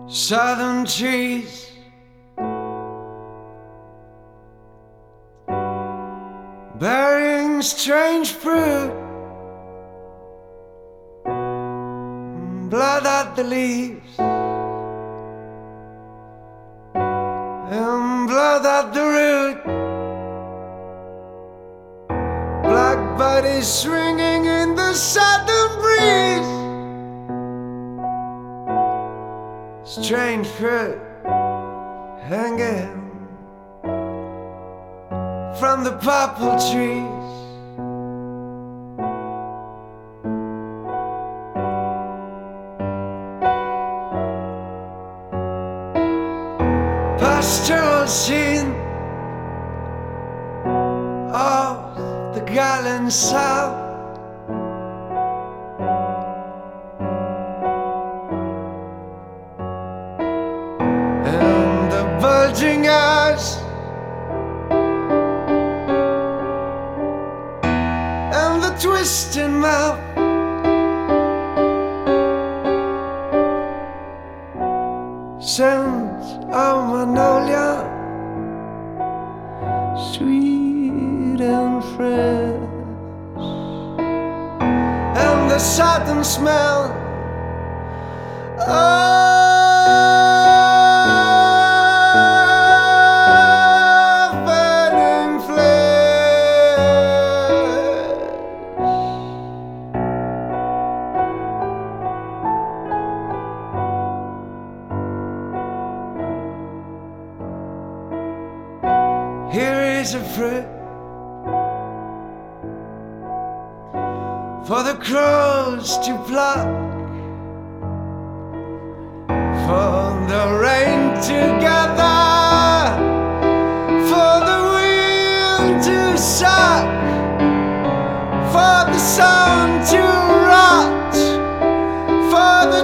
Southern trees bearing strange fruit, blood at the leaves and blood at the root, black bodies swinging in the southern breeze, strange fruit hanging from the poplar trees. Pastoral scene of the gallant South, and the bulging eyes and the twisting mouth, scent of magnolia, sweet and fresh, and the southern smell of burning flesh. Here is a fruit for the crows to pluck, for the rain to gather, for the wind to suck, for the sun to rot, for the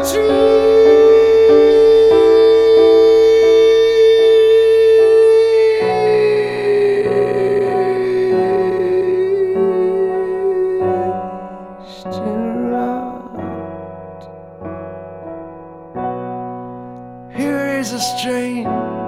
to rot. Here is a strain